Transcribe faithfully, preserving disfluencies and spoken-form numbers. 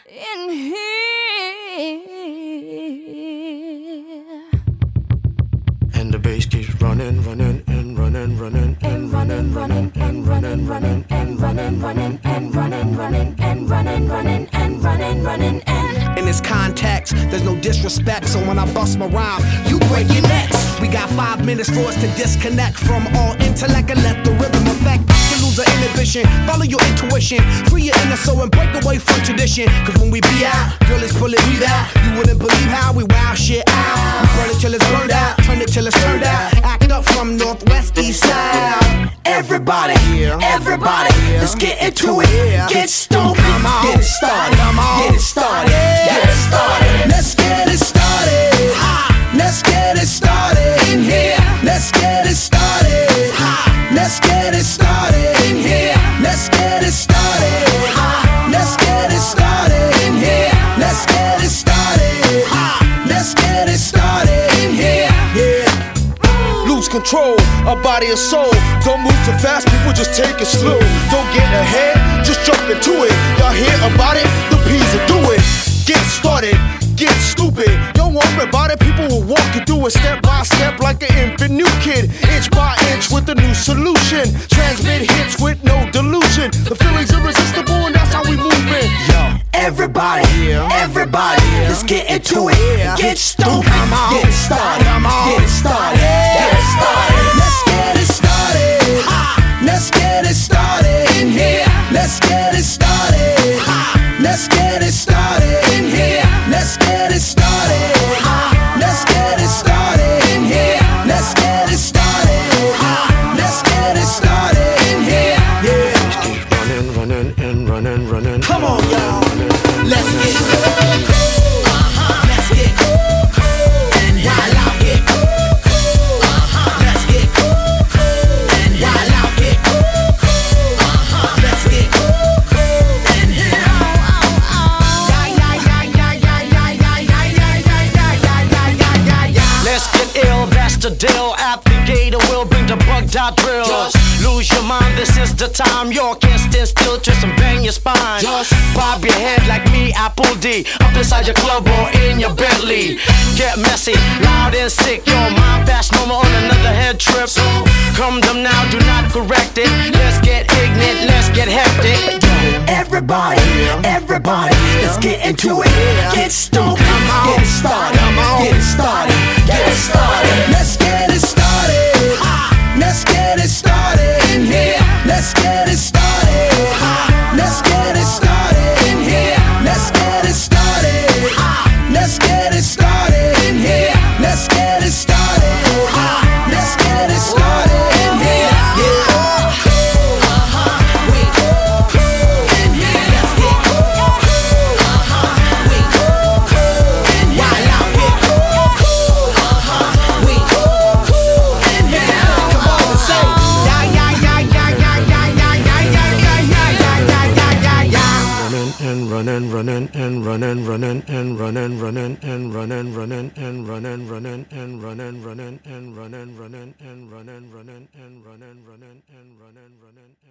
in here. And the bass keeps running, running, and running, running, and running, running, and running, running, and running, running, and running, running, and running, running, and running, running, and. In this context, there's no disrespect, so when I bust my rhyme, you break your necks. We got five minutes for us to disconnect from all intellect and let the rhythm affect. To lose the inhibition, follow your intuition, free your inner soul and break away from tradition. Cause when we be out, girl, it's pulling me out. You wouldn't believe how we wow shit out. We burn it till it's burned out, turn it till it's turned out. Act up from northwest, east side. Everybody, everybody, let's get into it. Get stupid, get it started, get it started, get it started. Let's get it started. Let's get it started in here. Let's get it started. Let's get it started in here. Let's get it started. Let's get it started in here. Let's get it started. Let's get it started in here. Yeah. Lose control of body and soul. Don't move too fast, people just take it slow. Don't get ahead, just jump into it. Y'all hear about it? The P's will do it. Get started, get stupid. Don't worry about it, people will walk you through it step by step like an infant new kid. Inch by inch with a new solution. Transmit hits with no delusion. The feeling's irresistible and that's how we move it. Yo. Everybody, everybody, let's get into it. Get stupid, get it started, get it started, get it started. Let's get it started. Let's get it started in here. Let's get it started. Let's get it started in here. Let's get it started. Let's get it started in here. Let's get it started. Let's get it started in here. Yeah. Keep running, running, and running, running. Come on, y'all. Let's get cool. Let's get cool. And while I get cool. Let's get cool. And while I get cool. Let's get cool. And here. Let's get ill, that's the deal. At the gate, we'll bring the bug dot drill. Just lose your mind, this is the time. You can't stand still, twist and bang your spine. Just bob your head like me, Apple D. Up inside your club or in your Bentley. Get messy, loud and sick. Your mind fast, no more on another head trip. So come them now, do not correct it. Let's get ignorant, let's get hectic. Everybody, everybody, let's get into it. Get stupid, get it started, get it started, get it started. Let's get it started. Let's get it started in here. Let's get it started. Let's get it started in here. Let's get it started. Let's get it started in here. Let's get it started. Let's get it started in here. Yeah. Running, running, and running, running, and running, running, and running, running, and running, running, and running, running, and running, running, and running, running, and running, running, and running, running.